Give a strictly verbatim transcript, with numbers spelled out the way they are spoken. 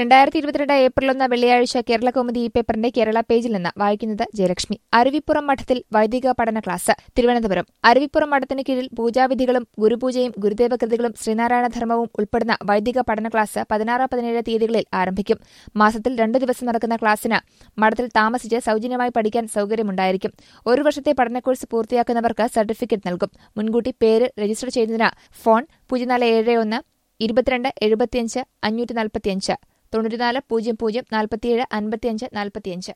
രണ്ടായിരത്തി ഇരുപത്തിരണ്ട് ഏപ്രിൽ ഒന്ന് വെള്ളിയാഴ്ച കേരള കൗമുദി ഈ പേപ്പറിന്റെ കേരള പേജിൽ നിന്ന് വായിക്കുന്നത് ജയലക്ഷ്മി. അരുവിപ്പുറം മഠത്തിൽ വൈദിക പഠന ക്ലാസ്. തിരുവനന്തപുരം. അരുവിപ്പുറം മഠത്തിന് കീഴിൽ പൂജാവിധികളും ഗുരുപൂജയും ഗുരുദേവകൃതികളും ശ്രീനാരായണ ധർമ്മവും ഉൾപ്പെടുന്ന വൈദിക പഠന ക്ലാസ് പതിനാറ് പതിനേഴ് തീയതികളിൽ ആരംഭിക്കും. മാസത്തിൽ രണ്ടു ദിവസം നടക്കുന്ന ക്ലാസിന് മഠത്തിൽ താമസിച്ച് സൌജന്യമായി പഠിക്കാൻ സൌകര്യമുണ്ടായിരിക്കും. ഒരു വർഷത്തെ പഠന കോഴ്സ് പൂർത്തിയാക്കുന്നവർക്ക് സർട്ടിഫിക്കറ്റ് നൽകും. മുൻകൂട്ടി പേര് രജിസ്റ്റർ ചെയ്യുന്നതിന് ഫോൺ പൂജ്യം നാല് ഏഴ് ഒന്ന് ഇരുപത്തിരണ്ട് എഴുപത്തിയഞ്ച് അഞ്ഞൂറ്റി നാൽപ്പത്തിയഞ്ച് തൊണ്ണൂറ്റിനാല് പൂജ്യം പൂജ്യം നാൽപ്പത്തിയേഴ് അൻപത്തിയഞ്ച് നാൽപ്പത്തിയഞ്ച്.